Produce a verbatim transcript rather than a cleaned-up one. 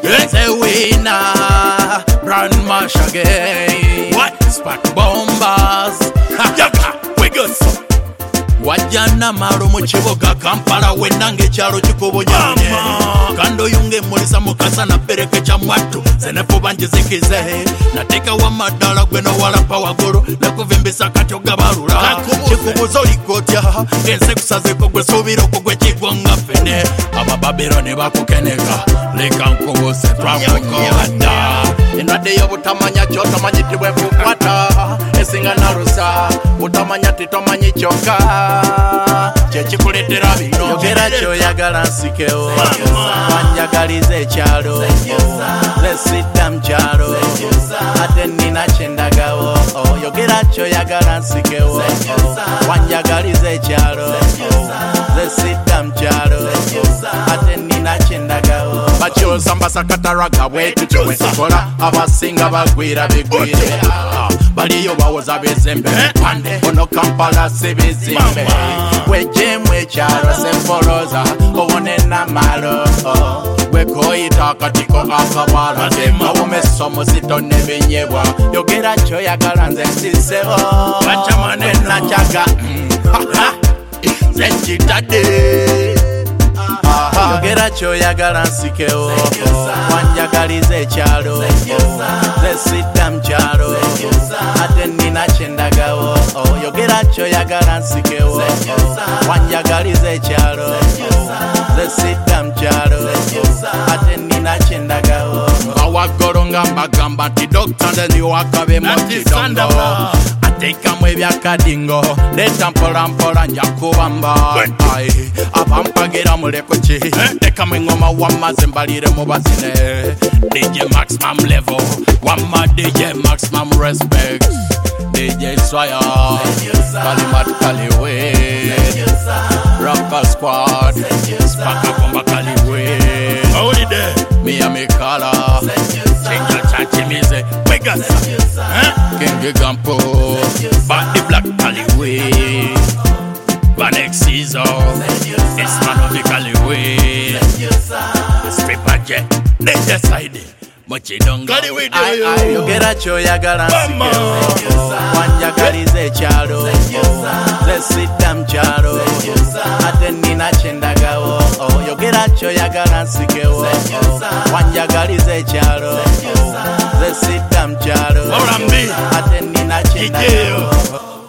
Say winner, brand mash again. What? Spark bombers. Yaka, we good. Wajana maru mu kibuga Kampala wenange ekyalo kikubonyonye kando yunge mulisa mukasa na pereke kya mwattu senefu banjizikize nateeka wamadala gwe nowalapa wagulu nakuvimbisa katyo gabalula kikubuzo likotya ensi kusazeko gwe suubiroko gwe kigwanga fene abababironi bakukeneka leka nkubuse twakukoda endwadde y'obutamanya kyotomanyitibwe kukwata esinga nalusa butamanya titomanyi kyokka kyekikuleetera bino yogera kyoyagala nsikewo wanjagaliza ekyalo zesidda mu kyalo ate nina kyendagawo yogera kyoyagala nsikewo wanjagaliza ekyalo zesidda mu kyalo ate nina kyendagawo bakyoza mbasakataraga bwetu kyewetukola abasinga bagwira bigwire baliyo bawoza bezembe pande ono Kampala si bizimbe wejemu ekyalo sempoloza owone namalo wekoyita akatiko akabala awomesa omuzito nebinyebwa yogera kyoyagala nze nsisewo nakyaga nze nkitadde yogera kyoyagala nsikewo wanjagaliza ekyalo zesidda mu kyalo ate nina kyendagawo yogera kyoyagala nsikewo wanjagaliza ekyalo zesidda mu kyalo ate nina kyendagawo awaggolo nga mbagamba nti dokita ndeniwakabemu kidongo ateekamu ebyakadingo leeta mpolampola nja kubamba abampagira mulekuki tekamu engoma wammaze mbalire mu bazine D J maximum level wamma D J maximum respect D J Swaya Kalimat Kaliwe Rapper Squad Spaka Komba Kaliwe Holiday Miami Kala Chinga Chachimize Vegas King Gampo Body Black Kaliwe Vanex Caesar Esmanovi Kaliwe Stripper Jet they decide Mochidongo yogera kyoyagala nsikewo wanjagaliza ekyalo zesidda mu kyalo ate nina kyendagawo yogera kyoyagala nsikewo wanjagaliza ekyalo zesidda mu kyalo ate nina kyendagawo